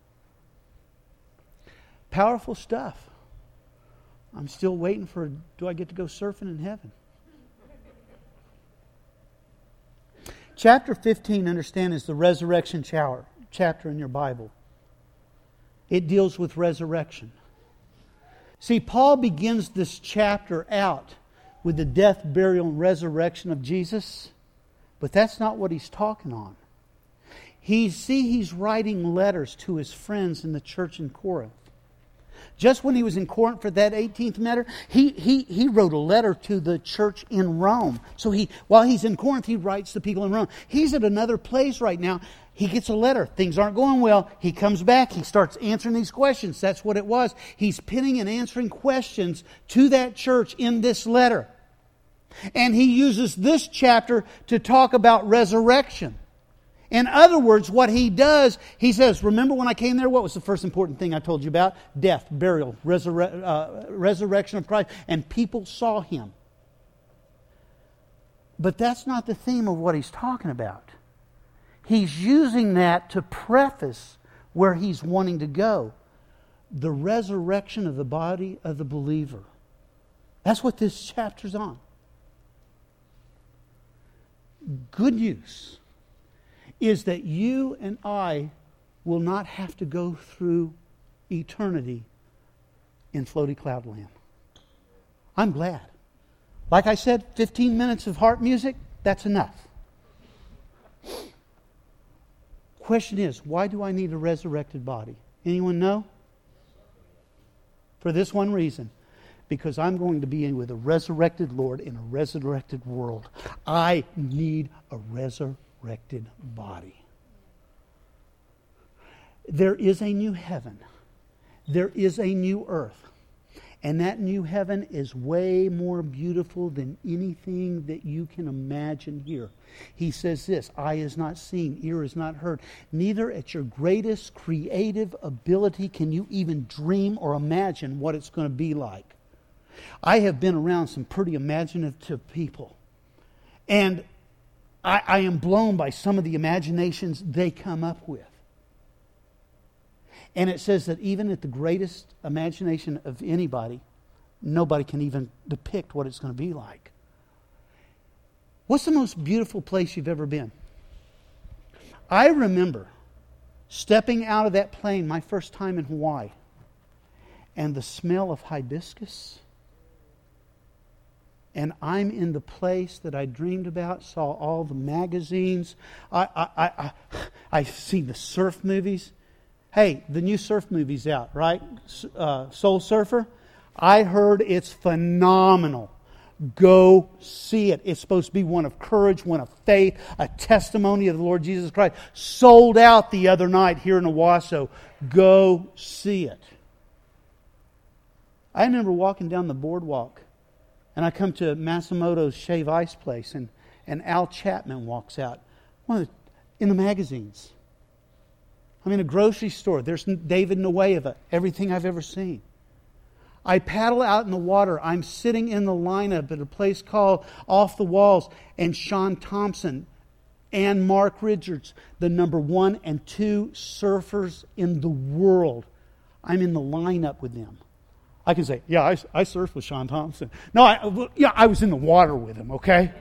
Powerful stuff. I'm still waiting for, do I get to go surfing in heaven? Chapter fifteen, understand, is the resurrection chapter in your Bible. It deals with resurrection. See, Paul begins this chapter out with the death, burial, and resurrection of Jesus, but that's not what he's talking on. He see he's writing letters to his friends in the church in Corinth. Just when he was in Corinth for that eighteenth letter, he, he, he wrote a letter to the church in Rome. So he, while he's in Corinth, he writes to people in Rome. He's at another place right now. He gets a letter. Things aren't going well. He comes back. He starts answering these questions. That's what it was. He's pinning and answering questions to that church in this letter. And he uses this chapter to talk about resurrection. In other words, what he does, he says, remember when I came there, what was the first important thing I told you about? Death, burial, resurre- uh, resurrection of Christ. And people saw Him. But that's not the theme of what he's talking about. He's using that to preface where he's wanting to go. The resurrection of the body of the believer. That's what this chapter's on. Good news is that you and I will not have to go through eternity in floaty cloud land. I'm glad. Like I said, fifteen minutes of harp music, that's enough. Question is, why do I need a resurrected body? Anyone know? For this one reason. Because I'm going to be in with a resurrected Lord in a resurrected world. I need a resurrected body. There is a new heaven. There is a new earth. And that new heaven is way more beautiful than anything that you can imagine here. He says this, eye is not seen, ear is not heard. Neither at your greatest creative ability can you even dream or imagine what it's going to be like. I have been around some pretty imaginative people. And I, I am blown by some of the imaginations they come up with. And it says that even at the greatest imagination of anybody, nobody can even depict what it's going to be like. What's the most beautiful place you've ever been? I remember stepping out of that plane my first time in Hawaii, and the smell of hibiscus. And I'm in the place that I dreamed about, saw all the magazines. I, I, I, I, I've seen the surf movies. Hey, the new surf movie's out, right? Uh, Soul Surfer. I heard it's phenomenal. Go see it. It's supposed to be one of courage, one of faith, a testimony of the Lord Jesus Christ. Sold out the other night here in Owasso. Go see it. I remember walking down the boardwalk, and I come to Masimoto's Shave Ice place, and, and Al Chapman walks out. One of the, in the magazines. I'm in a grocery store. There's David Nuuhiwa, everything I've ever seen. I paddle out in the water. I'm sitting in the lineup at a place called Off the Walls, and Sean Thompson and Mark Richards, the number one and two surfers in the world. I'm in the lineup with them. I can say, yeah, I, I surfed with Sean Thompson. No, I, yeah, I was in the water with him, okay?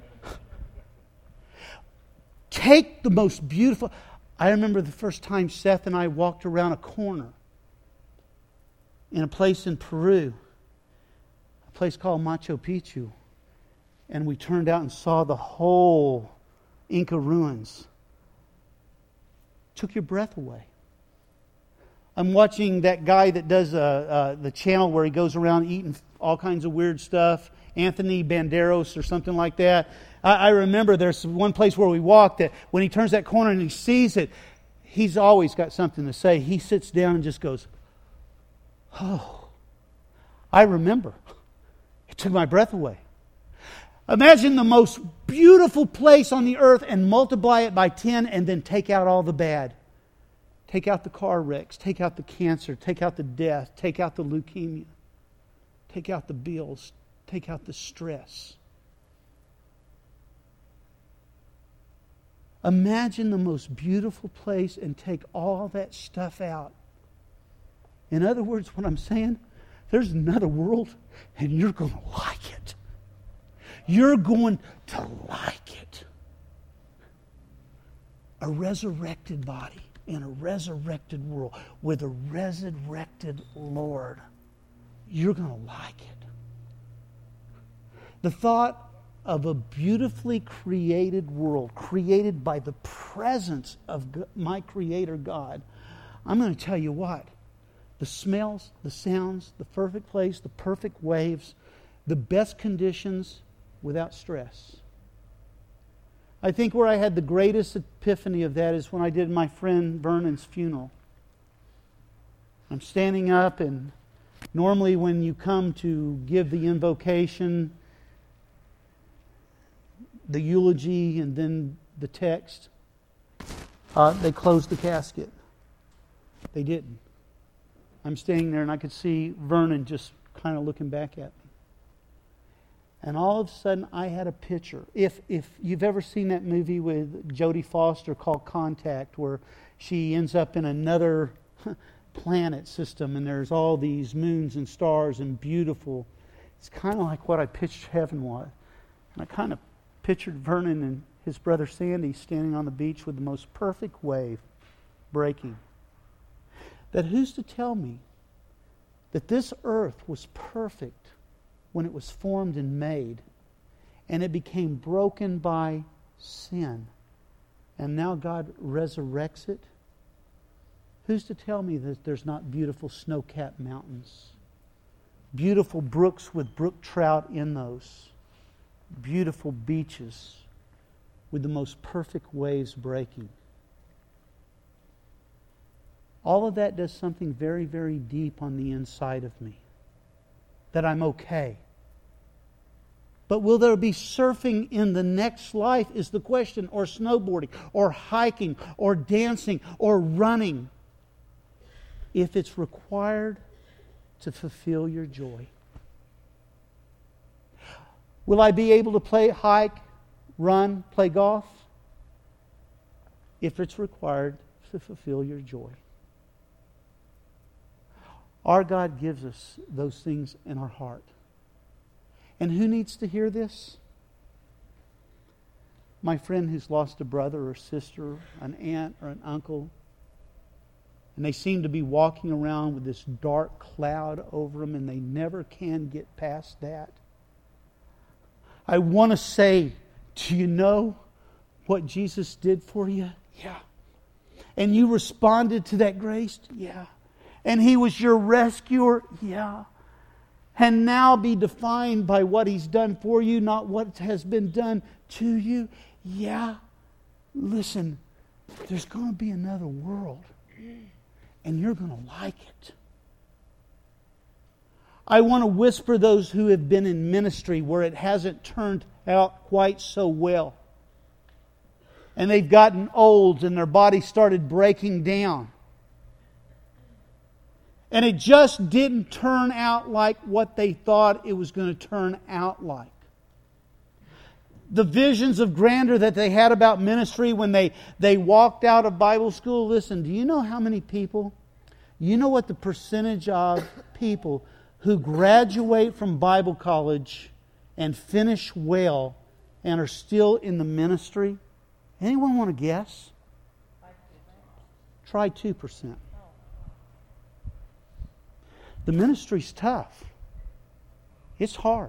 Take the most beautiful... I remember the first time Seth and I walked around a corner in a place in Peru, a place called Machu Picchu, and we turned out and saw the whole Inca ruins. Took your breath away. I'm watching that guy that does uh, uh, the channel where he goes around eating all kinds of weird stuff, Anthony Banderos or something like that. I remember there's one place where we walked that when he turns that corner and he sees it, he's always got something to say. He sits down and just goes, oh. I remember. It took my breath away. Imagine the most beautiful place on the earth and multiply it by ten and then take out all the bad. Take out the car wrecks, take out the cancer, take out the death, take out the leukemia, take out the bills, take out the stress. Imagine the most beautiful place and take all that stuff out. In other words, what I'm saying, there's another world and you're going to like it. You're going to like it. A resurrected body in a resurrected world with a resurrected Lord. You're going to like it. The thought of a beautifully created world, created by the presence of my Creator God. I'm going to tell you what, the smells, the sounds, the perfect place, the perfect waves, the best conditions without stress. I think where I had the greatest epiphany of that is when I did my friend Vernon's funeral. I'm standing up, and normally when you come to give the invocation, the eulogy, and then the text, uh, they closed the casket. They didn't. I'm standing there and I could see Vernon just kind of looking back at me. And all of a sudden I had a picture. If if you've ever seen that movie with Jodie Foster called Contact, where she ends up in another planet system and there's all these moons and stars and beautiful. It's kind of like what I pictured heaven was. And I kind of pictured Vernon and his brother Sandy standing on the beach with the most perfect wave breaking. That who's to tell me that this earth was perfect when it was formed and made, and it became broken by sin, and now God resurrects it? Who's to tell me that there's not beautiful snow-capped mountains, beautiful brooks with brook trout in those, beautiful beaches with the most perfect waves breaking? all of that does something very, very deep on the inside of me. That I'm okay. But will there be surfing in the next life is the question, or snowboarding, or hiking, or dancing, or running, if it's required to fulfill your joy. Will I be able to play, hike, run, play golf? If it's required to fulfill your joy. Our God gives us those things in our heart. And who needs to hear this? My friend who's lost a brother or sister, an aunt or an uncle, and they seem to be walking around with this dark cloud over them and they never can get past that. I want to say, do you know what Jesus did for you? Yeah. And you responded to that grace? Yeah. And He was your rescuer? Yeah. And now be defined by what He's done for you, not what has been done to you? Yeah. Listen, there's going to be another world. And you're going to like it. I want to whisper those who have been in ministry where it hasn't turned out quite so well. And they've gotten old and their body started breaking down. And it just didn't turn out like what they thought it was going to turn out like. The visions of grandeur that they had about ministry when they, they walked out of Bible school. Listen, do you know how many people? You know what the percentage of people who graduate from Bible college and finish well and are still in the ministry? Anyone want to guess? Try two percent. The ministry's tough. It's hard.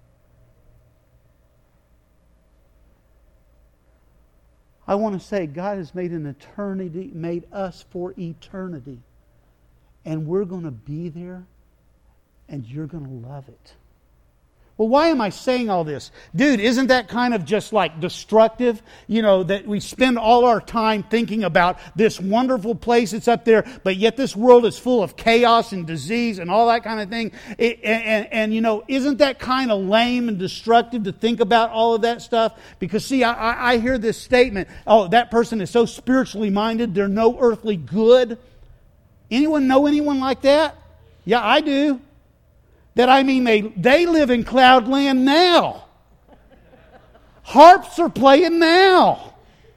I want to say God has made an eternity, made us for eternity. And we're going to be there and you're going to love it. Well, why am I saying all this? Dude, isn't that kind of just like destructive? You know, that we spend all our time thinking about this wonderful place that's up there, but yet this world is full of chaos and disease and all that kind of thing. It, and, and, and, you know, isn't that kind of lame and destructive to think about all of that stuff? Because, see, I, I, I hear this statement, oh, that person is so spiritually minded, they're no earthly good. Anyone know anyone like that? Yeah, I do. That I mean, they, they live in cloudland now. Harps are playing now.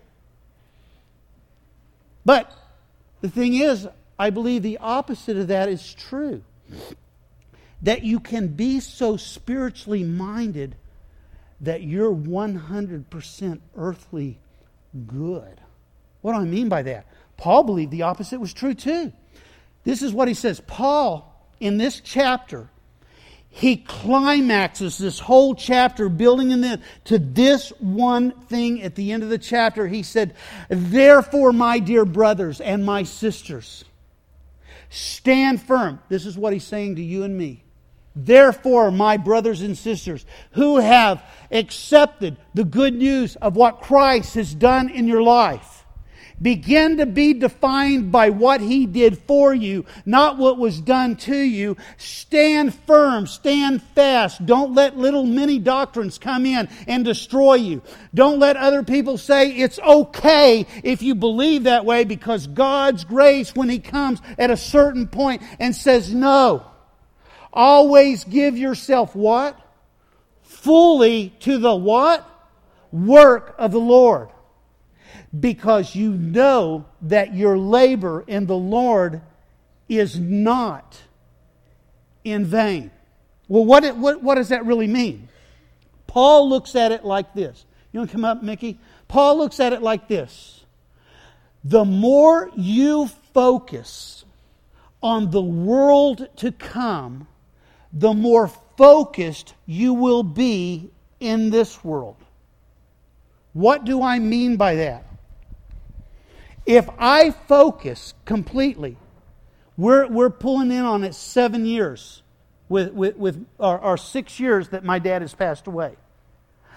But the thing is, I believe the opposite of that is true. That you can be so spiritually minded that you're one hundred percent earthly good. What do I mean by that? Paul believed the opposite was true too. This is what he says. Paul, in this chapter, he climaxes this whole chapter building in the, to this one thing at the end of the chapter. He said, therefore, my dear brothers and my sisters, stand firm. This is what he's saying to you and me. Therefore, my brothers and sisters, who have accepted the good news of what Christ has done in your life, begin to be defined by what He did for you, not what was done to you. Stand firm, stand fast. Don't let little mini doctrines come in and destroy you. Don't let other people say it's okay if you believe that way, because God's grace, when He comes at a certain point and says no, always give yourself what? Fully to the what? Work of the Lord. Because you know that your labor in the Lord is not in vain. Well, what, what, what does that really mean? Paul looks at it like this. You want to come up, Mickey? Paul looks at it like this. The more you focus on the world to come, the more focused you will be in this world. What do I mean by that? If I focus completely, we're, we're pulling in on it seven years with, with, with our, our six years that my dad has passed away.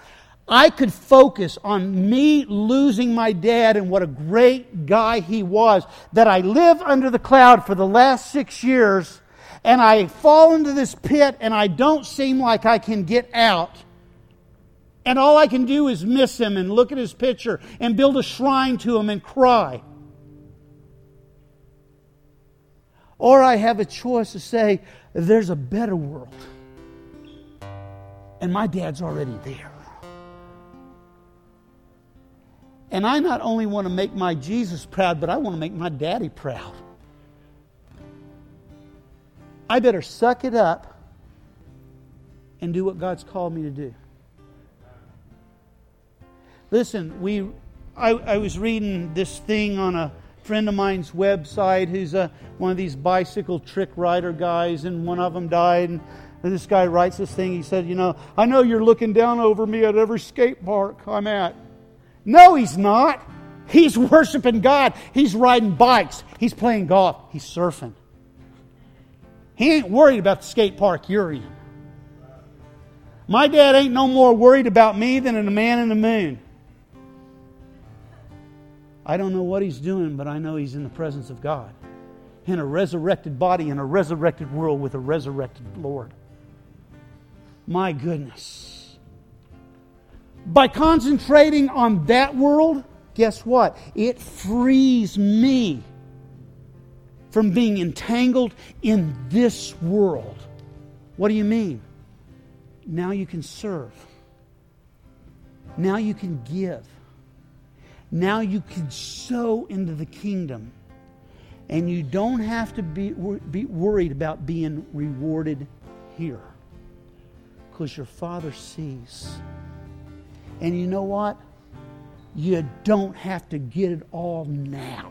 I could focus on me losing my dad and what a great guy he was, that I live under the cloud for the last six years and I fall into this pit and I don't seem like I can get out. And all I can do is miss him and look at his picture and build a shrine to him and cry. Or I have a choice to say, there's a better world. And my dad's already there. And I not only want to make my Jesus proud, but I want to make my daddy proud. I better suck it up and do what God's called me to do. Listen, we I, I was reading this thing on a friend of mine's website who's a, one of these bicycle trick rider guys, and one of them died. And this guy writes this thing. He said, you know, I know you're looking down over me at every skate park I'm at. No, he's not. He's worshiping God. He's riding bikes. He's playing golf. He's surfing. He ain't worried about the skate park you're in. My dad ain't no more worried about me than a man in the moon. I don't know what he's doing, but I know he's in the presence of God. In a resurrected body, in a resurrected world with a resurrected Lord. My goodness. By concentrating on that world, guess what? It frees me from being entangled in this world. What do you mean? Now you can serve. Now you can give. Now you can sow into the kingdom. And you don't have to be, be worried about being rewarded here. Because your Father sees. And you know what? You don't have to get it all now.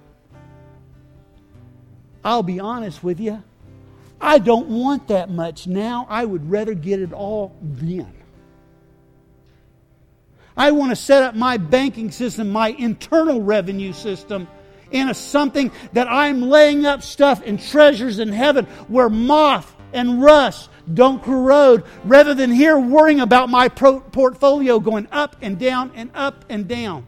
I'll be honest with you. I don't want that much now. I would rather get it all then. I want to set up my banking system, my internal revenue system, in a something that I'm laying up stuff and treasures in heaven where moth and rust don't corrode, rather than here worrying about my pro- portfolio going up and down and up and down.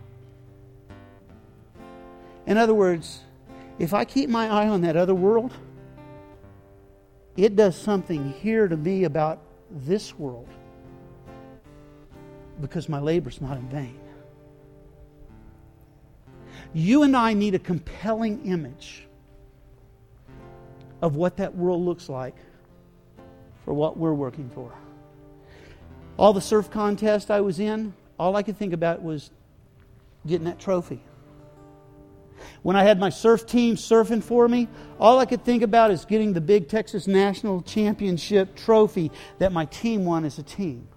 In other words, if I keep my eye on that other world, it does something here to me about this world, because my labor's not in vain. You and I need a compelling image of what that world looks like for what we're working for. All the surf contests I was in, all I could think about was getting that trophy. When I had my surf team surfing for me, all I could think about is getting the big Texas National Championship trophy that my team won as a team.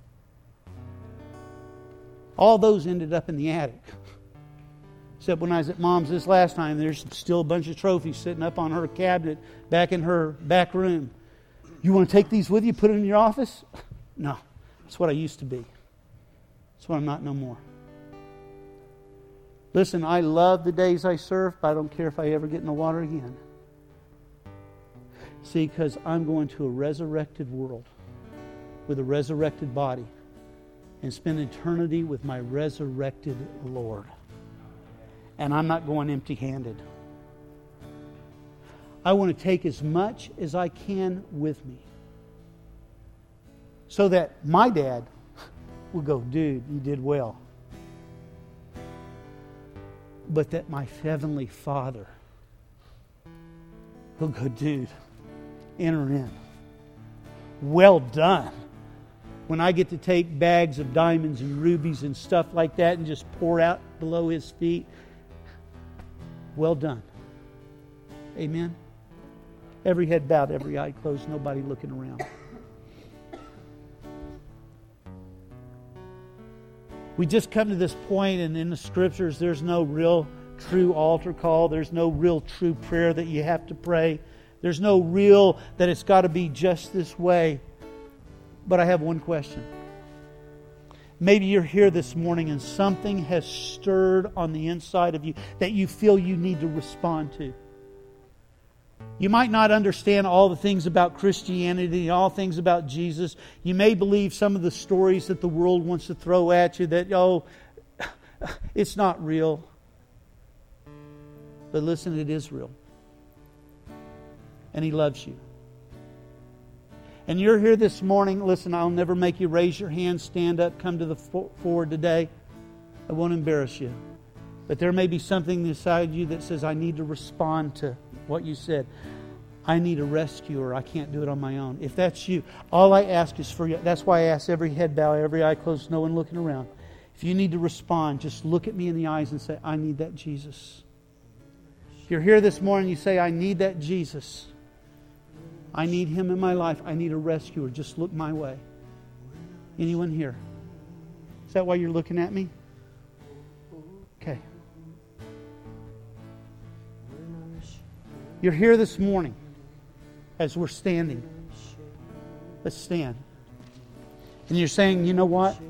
All those ended up in the attic. Except when I was at Mom's this last time, there's still a bunch of trophies sitting up on her cabinet back in her back room. You want to take these with you, put them in your office? No. That's what I used to be. That's what I'm not no more. Listen, I love the days I surf, but I don't care if I ever get in the water again. See, because I'm going to a resurrected world with a resurrected body and spend eternity with my resurrected Lord. And I'm not going empty-handed. I want to take as much as I can with me, so that my dad will go, dude, you did well. But that my heavenly Father will go, dude, enter in. Well done. When I get to take bags of diamonds and rubies and stuff like that and just pour out below His feet, well done. Amen. Every head bowed, every eye closed, nobody looking around. We just come to this point, and in the Scriptures, there's no real true altar call. There's no real true prayer that you have to pray. There's no real that it's got to be just this way. But I have one question. Maybe you're here this morning and something has stirred on the inside of you that you feel you need to respond to. You might not understand all the things about Christianity, all things about Jesus. You may believe some of the stories that the world wants to throw at you that, oh, it's not real. But listen, it is real. And He loves you. And you're here this morning. Listen, I'll never make you raise your hand, stand up, come to the forward today. I won't embarrass you. But there may be something inside you that says, I need to respond to what you said. I need a rescuer. I can't do it on my own. If that's you, all I ask is for you. That's why I ask every head bow, every eye closed, no one looking around. If you need to respond, just look at me in the eyes and say, I need that Jesus. If you're here this morning, you say, I need that Jesus. I need Him in my life. I need a rescuer. Just look my way. Anyone here? Is that why you're looking at me? Okay. You're here this morning as we're standing. Let's stand. And you're saying, you know what?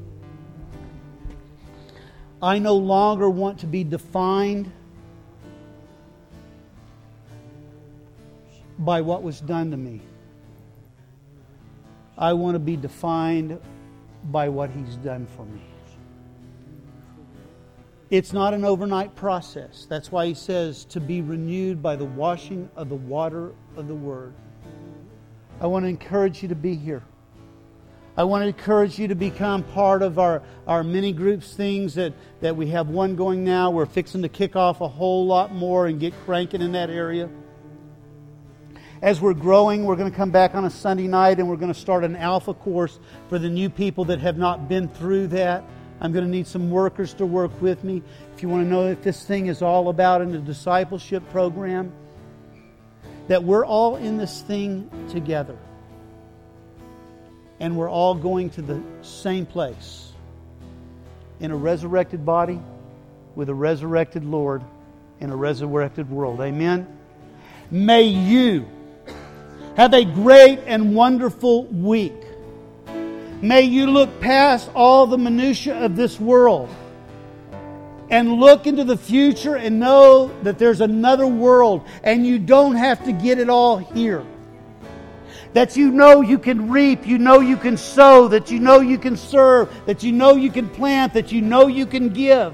I no longer want to be defined by what was done to me. I want to be defined by what He's done for me. It's not an overnight process. That's why He says to be renewed by the washing of the water of the Word. I want to encourage you to be here. I want to encourage you to become part of our, our mini groups things that, that we have one going now. We're fixing to kick off a whole lot more and get cranking in that area. As we're growing, we're going to come back on a Sunday night and we're going to start an alpha course for the new people that have not been through that. I'm going to need some workers to work with me. If you want to know what this thing is all about in the discipleship program, that we're all in this thing together. And we're all going to the same place. In a resurrected body, with a resurrected Lord, in a resurrected world. Amen? May you have a great and wonderful week. May you look past all the minutiae of this world and look into the future and know that there's another world and you don't have to get it all here. That you know you can reap, you know you can sow, that you know you can serve, that you know you can plant, that you know you can give.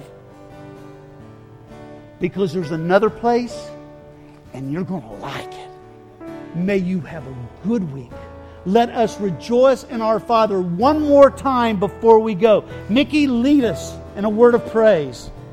Because there's another place and you're going to like it. May you have a good week. Let us rejoice in our Father one more time before we go. Mickey, lead us in a word of praise.